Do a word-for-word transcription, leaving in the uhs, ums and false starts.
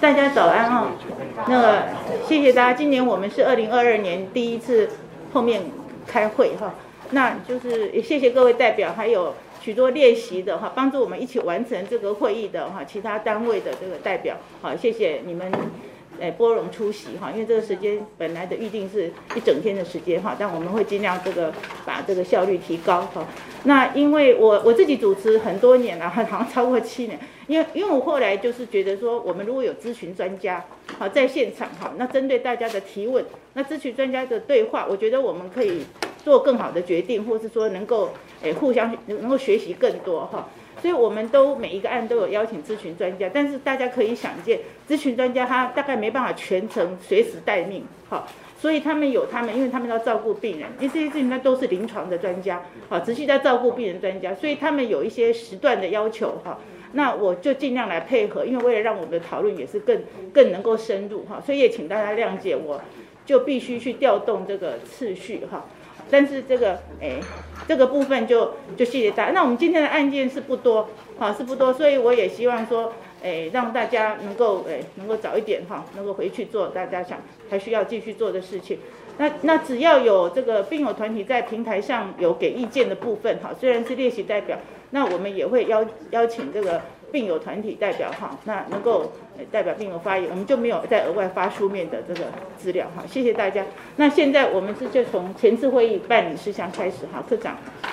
大家早安哦。那个谢谢大家，今年我们是二零二二年第一次碰面开会哈，那就是也谢谢各位代表，还有许多列席的哈，帮助我们一起完成这个会议的哈，其他单位的这个代表，好，谢谢你们。诶，拨冗出席哈，因为这个时间本来的预定是一整天的时间哈，但我们会尽量这个把这个效率提高哈。那因为我我自己主持很多年了，好像超过七年，因为因为我后来就是觉得说，我们如果有咨询专家好在现场哈，那针对大家的提问，那咨询专家的对话，我觉得我们可以做更好的决定，或是说能够诶互相能够学习更多哈。所以我们都每一个案都有邀请咨询专家，但是大家可以想见，咨询专家他大概没办法全程随时待命，好，所以他们有他们，因为他们要照顾病人，因为这些事情他都是临床的专家，好，持续在照顾病人专家，所以他们有一些时段的要求哈，那我就尽量来配合，因为为了让我们的讨论也是更更能够深入哈，所以也请大家谅解，我就必须去调动这个次序哈。但是这个诶，这个部分就就谢谢大家。那我们今天的案件是不多，哈，是不多，所以我也希望说，诶，让大家能够诶能够早一点哈，能够回去做大家想还需要继续做的事情。那那只要有这个病友团体在平台上有给意见的部分哈，虽然是列席代表，那我们也会邀邀请这个病友团体代表哈，那能够代表病友发言，我们就没有再额外发书面的这个资料哈，谢谢大家。那现在我们是就从前次会议办理事项开始哈，科长。